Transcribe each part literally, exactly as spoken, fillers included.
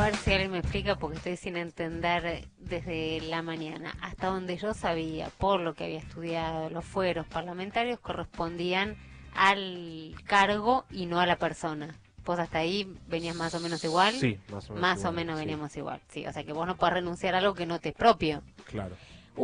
ver si alguien me explica porque estoy sin entender desde la mañana. Hasta donde yo sabía, por lo que había estudiado, los fueros parlamentarios correspondían al cargo y no a la persona. ¿Vos hasta ahí venías más o menos igual? Sí, más o menos Más igual, o menos sí. veníamos igual, sí. O sea que vos no podés renunciar a algo que no te es propio. Claro.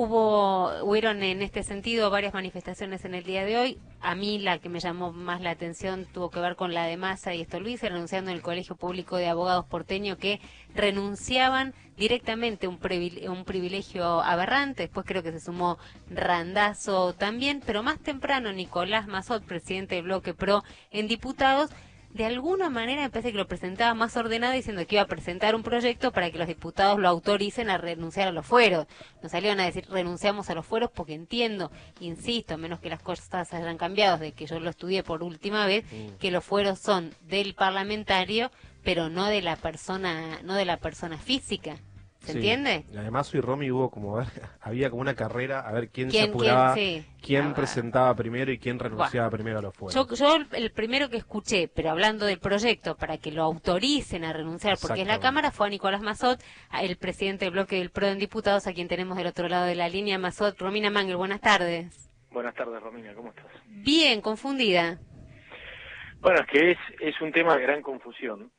Hubo, hubieron en este sentido varias manifestaciones en el día de hoy. A mí la que me llamó más la atención tuvo que ver con la de Massa y Stolbizer renunciando en el Colegio Público de Abogados porteño, que renunciaban directamente a un, privile- un privilegio aberrante. Después creo que se sumó Randazzo también, pero más temprano Nicolás Massot, presidente del Bloque Pro en Diputados, de alguna manera me parece que lo presentaba más ordenado, diciendo que iba a presentar un proyecto para que los diputados lo autoricen a renunciar a los fueros. Nos salieron a decir renunciamos a los fueros porque entiendo, insisto, a menos que las cosas hayan cambiado de que yo lo estudié por última vez, Mm. que los fueros son del parlamentario, pero no de la persona, no de la persona física. ¿Se Sí. entiende? Y además hoy Romy hubo como ver, había como una carrera a ver quién, ¿Quién- se apuraba, quién- sí. quién Ah, presentaba primero y quién renunciaba primero a los fueros. Yo, yo el primero que escuché, pero hablando del proyecto para que lo autoricen a renunciar, porque es la Exactamente. Cámara, fue a Nicolás Massot, a- el presidente del bloque del PRO en Diputados, a quien tenemos del otro lado de la línea. Massot, Romina Mangel, buenas tardes. Buenas tardes, Romina, ¿cómo estás? Bien, confundida. Bueno, es que es, es un tema de gran confusión.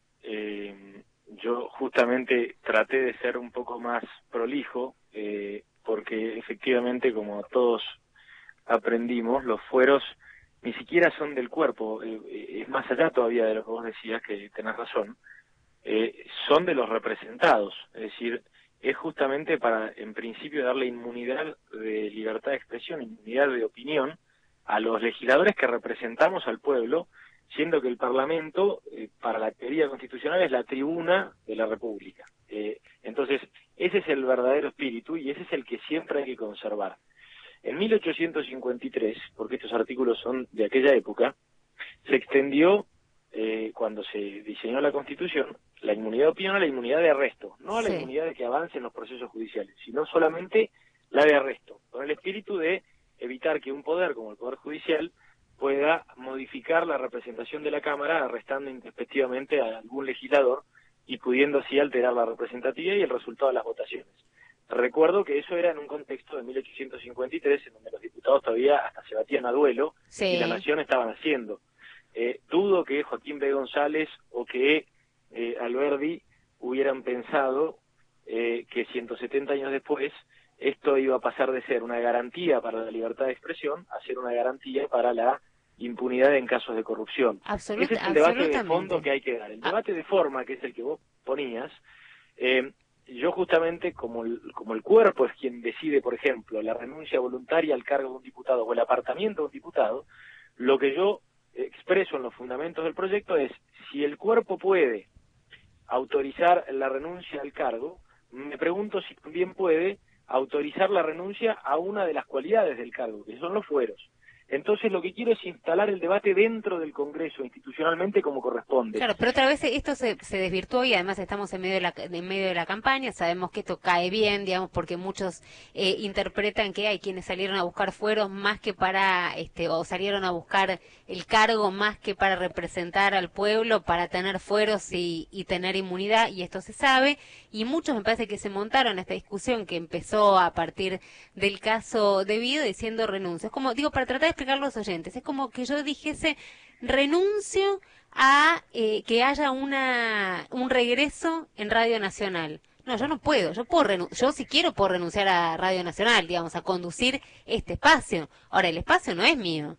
Eh, yo justamente traté de ser un poco más prolijo, eh, porque efectivamente, como todos aprendimos, los fueros ni siquiera son del cuerpo, eh, es más allá todavía de lo que vos decías, que tenés razón, eh, son de los representados, es decir, es justamente para, en principio, darle inmunidad de libertad de expresión, inmunidad de opinión a los legisladores que representamos al pueblo, siendo que el Parlamento, eh, para la teoría constitucional, es la tribuna de la República. Eh, entonces, ese es el verdadero espíritu y ese es el que siempre hay que conservar. En mil ochocientos cincuenta y tres, porque estos artículos son de aquella época, se extendió, eh, cuando se diseñó la Constitución, la inmunidad de opinión a la inmunidad de arresto, no a la Sí. inmunidad de que avancen los procesos judiciales, sino solamente la de arresto, con el espíritu de evitar que un poder como el Poder Judicial pueda modificar la representación de la Cámara arrestando intempestivamente a algún legislador y pudiendo así alterar la representatividad y el resultado de las votaciones. Recuerdo que eso era en un contexto de mil ochocientos cincuenta y tres, en donde los diputados todavía hasta se batían a duelo Sí. y la nación estaban haciendo. Eh, dudo que Joaquín B. González o que eh, Alberdi hubieran pensado eh, que ciento setenta años después esto iba a pasar de ser una garantía para la libertad de expresión a ser una garantía para la impunidad en casos de corrupción. Absoluta, Ese es el debate de absolutamente. fondo que hay que dar. El Ah. debate de forma, que es el que vos ponías, eh, yo justamente, como el, como el cuerpo es quien decide, por ejemplo, la renuncia voluntaria al cargo de un diputado o el apartamiento de un diputado, lo que yo expreso en los fundamentos del proyecto es, si el cuerpo puede autorizar la renuncia al cargo, me pregunto si también puede autorizar la renuncia a una de las cualidades del cargo, que son los fueros. Entonces lo que quiero es instalar el debate dentro del Congreso, institucionalmente como corresponde. Claro, pero otra vez esto se, se desvirtuó y además estamos en medio de la en medio de la campaña. Sabemos que esto cae bien, digamos, porque muchos eh, interpretan que hay quienes salieron a buscar fueros más que para, este, o salieron a buscar el cargo más que para representar al pueblo, para tener fueros y, y tener inmunidad, y esto se sabe. Y muchos me parece que se montaron esta discusión que empezó a partir del caso de Vido diciendo renuncio. Es como, digo, para tratar de explicar a los oyentes, es como que yo dijese renuncio a eh, que haya una un regreso en Radio Nacional. No, yo no puedo, yo puedo renu- yo si quiero puedo renunciar a Radio Nacional, digamos, a conducir este espacio. Ahora, el espacio no es mío.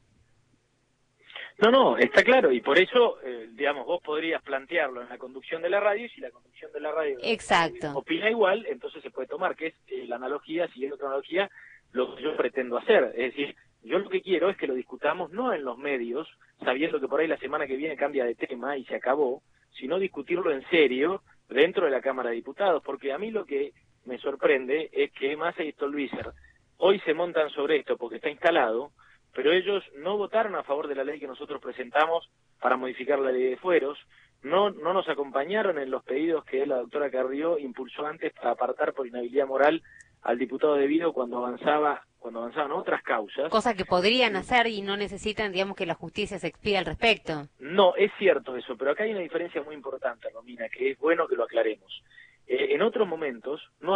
No, no, está claro, y por eso, eh, digamos, vos podrías plantearlo en la conducción de la radio, y si la conducción de la radio Exacto. eh, opina igual, entonces se puede tomar, que es eh, la analogía, siguiendo otra analogía, lo que yo pretendo hacer. Es decir, yo lo que quiero es que lo discutamos no en los medios, sabiendo que por ahí la semana que viene cambia de tema y se acabó, sino discutirlo en serio dentro de la Cámara de Diputados, porque a mí lo que me sorprende es que Massa y Stolbizer hoy se montan sobre esto porque está instalado, pero ellos no votaron a favor de la ley que nosotros presentamos para modificar la ley de fueros, no no nos acompañaron en los pedidos que la doctora Carrió impulsó antes para apartar por inhabilidad moral al diputado de Vido cuando avanzaba cuando avanzaban otras causas. Cosa que podrían hacer y no necesitan, digamos, que la justicia se expida al respecto. No, es cierto eso, pero acá hay una diferencia muy importante, Romina, que es bueno que lo aclaremos.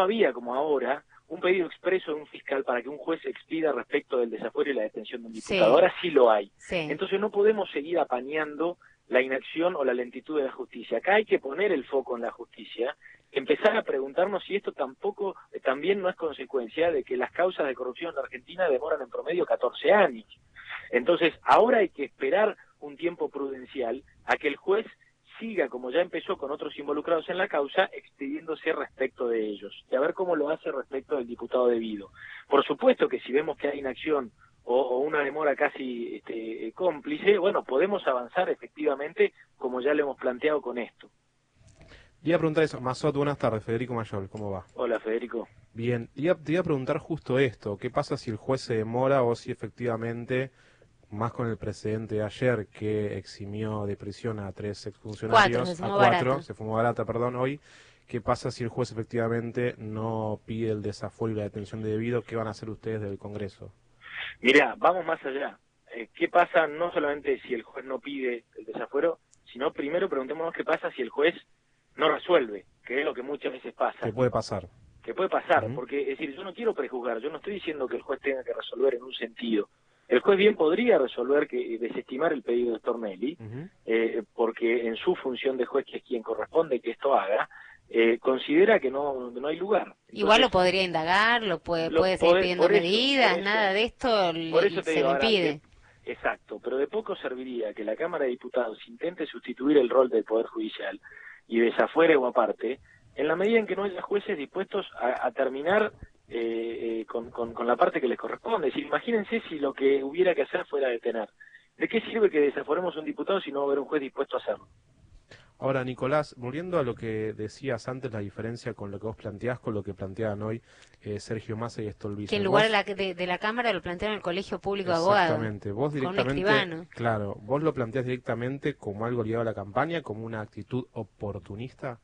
había, como ahora, un pedido expreso de un fiscal para que un juez expida respecto del desafuero y la detención de un diputado. Sí. Ahora sí lo hay. Sí. Entonces no podemos seguir apañando la inacción o la lentitud de la justicia. Acá hay que poner el foco en la justicia, empezar a preguntarnos si esto tampoco, eh, también no es consecuencia de que las causas de corrupción en la Argentina demoran en promedio catorce años. Entonces, ahora hay que esperar un tiempo prudencial a que el juez siga, como ya empezó con otros involucrados en la causa, expidiéndose respecto de ellos, y a ver cómo lo hace respecto del diputado debido. Por supuesto que si vemos que hay inacción o, o una demora casi este, cómplice, bueno, podemos avanzar efectivamente como ya lo hemos planteado con esto. Te iba a preguntar eso. Mazot, buenas tardes. Federico Mayol, ¿cómo va? Hola, Federico. Bien, te iba, te iba a preguntar justo esto. ¿Qué pasa si el juez se demora o si efectivamente, más con el precedente de ayer, que eximió de prisión a tres exfuncionarios, Cuatro, se a fumó cuatro, barata. se fumó barata, perdón, hoy, ¿qué pasa si el juez efectivamente no pide el desafuero y la detención de debido? ¿Qué van a hacer ustedes del Congreso? Mirá, vamos más allá. Eh, ¿Qué pasa no solamente si el juez no pide el desafuero, sino primero preguntémonos qué pasa si el juez no resuelve, que es lo que muchas veces pasa. ¿Qué puede pasar? Que puede pasar, Uh-huh. porque, es decir, yo no quiero prejuzgar, yo no estoy diciendo que el juez tenga que resolver en un sentido. El juez bien podría resolver que desestimar el pedido de Stornelli, Uh-huh. eh, porque en su función de juez, que es quien corresponde que esto haga, eh, considera que no, no hay lugar. Entonces, Igual lo podría indagar, lo puede, lo puede seguir poder- pidiendo por eso- medidas, por eso- nada de esto le- por eso te se digo, le ahora, impide. de- exacto, pero de poco serviría que la Cámara de Diputados intente sustituir el rol del Poder Judicial y desafuere o aparte, en la medida en que no haya jueces dispuestos a, a terminar eh, eh, con, con, con la parte que les corresponde. Es decir, imagínense si lo que hubiera que hacer fuera detener. ¿De qué sirve que desaforemos a un diputado si no va a haber un juez dispuesto a hacerlo? Ahora, Nicolás, volviendo a lo que decías antes, la diferencia con lo que vos planteás, con lo que planteaban hoy eh, Sergio Massa y Stolbizer. Que en lugar Vos- de la, de, de la Cámara lo plantearon el Colegio Público de Abogados. Exactamente, vos con un directamente, escribano. claro, vos lo planteás directamente como algo ligado a la campaña, como una actitud oportunista.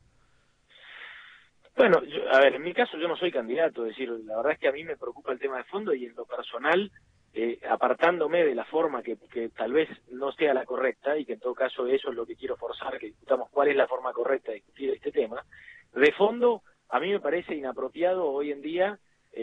Bueno, yo- a ver, en mi caso yo no soy candidato, es decir, la verdad es que a mí me preocupa el tema de fondo y en lo personal, eh, apartándome de la forma que, que tal vez no sea la correcta y que en todo caso eso es lo que quiero forzar, que discutamos cuál es la forma correcta de discutir este tema, de fondo a mí me parece inapropiado hoy en día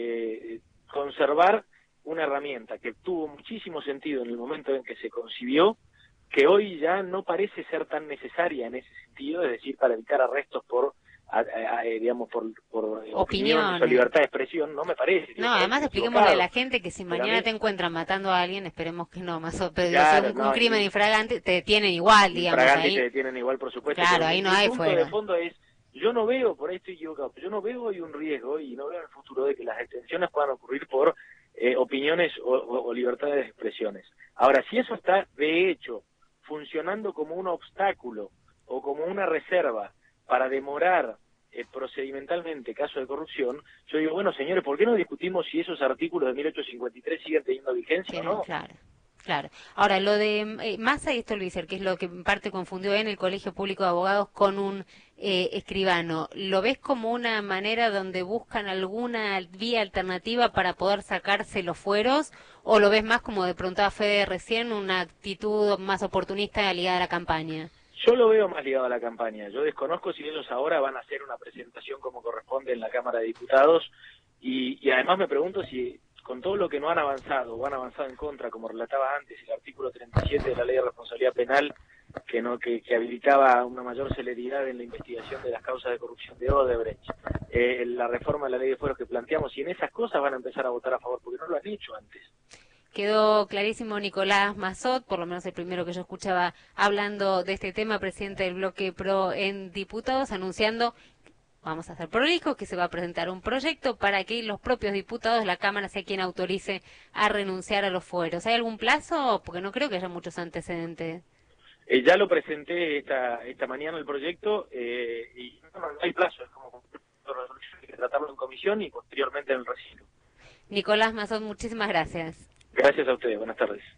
eh, conservar una herramienta que tuvo muchísimo sentido en el momento en que se concibió, que hoy ya no parece ser tan necesaria en ese sentido, es decir, para evitar arrestos por a, a, a, digamos, por, por opiniones. Opiniones. o libertad de expresión, no me parece. No, además expliquémosle a la gente que si mañana mí... te encuentran matando a alguien, esperemos que no, más o pero claro, un, no, un crimen y, infragante, te detienen igual, digamos. Infragante ahí, te detienen igual, por supuesto. Claro, ahí no hay fuera. El punto de fondo es, yo no veo, por ahí estoy equivocado, yo no veo hoy un riesgo y no veo en el futuro de que las detenciones puedan ocurrir por eh, opiniones o, o, o libertades de expresiones. Ahora, si eso está, de hecho, funcionando como un obstáculo o como una reserva para demorar Eh, procedimentalmente caso de corrupción, yo digo, bueno, señores, ¿por qué no discutimos si esos artículos de mil ochocientos cincuenta y tres siguen teniendo vigencia o no? Claro, claro. Ahora, lo de eh, Massa y Stolbizer, que es lo que en parte confundió en el Colegio Público de Abogados con un eh, escribano, ¿lo ves como una manera donde buscan alguna vía alternativa para poder sacarse los fueros? ¿O lo ves más, como de preguntaba Fede recién, una actitud más oportunista ligada a la campaña? Yo lo veo más ligado a la campaña. Yo desconozco si ellos ahora van a hacer una presentación como corresponde en la Cámara de Diputados y, y además me pregunto si con todo lo que no han avanzado o han avanzado en contra, como relataba antes, el artículo treinta y siete de la Ley de Responsabilidad Penal que no que, que habilitaba una mayor celeridad en la investigación de las causas de corrupción de Odebrecht, eh, la reforma de la Ley de Fueros que planteamos, y en esas cosas van a empezar a votar a favor, porque no lo han hecho antes. Quedó clarísimo Nicolás Mazot, por lo menos el primero que yo escuchaba hablando de este tema, presidente del bloque PRO en Diputados, anunciando, vamos a ser prolijos, que se va a presentar un proyecto para que los propios diputados, la Cámara, sea quien autorice a renunciar a los fueros. ¿Hay algún plazo? Porque no creo que haya muchos antecedentes. Eh, ya lo presenté esta esta mañana el proyecto eh, y no, no hay plazo, es como hay que tratarlo en comisión y posteriormente en el recinto. Nicolás Mazot, muchísimas gracias. Gracias a ustedes, buenas tardes.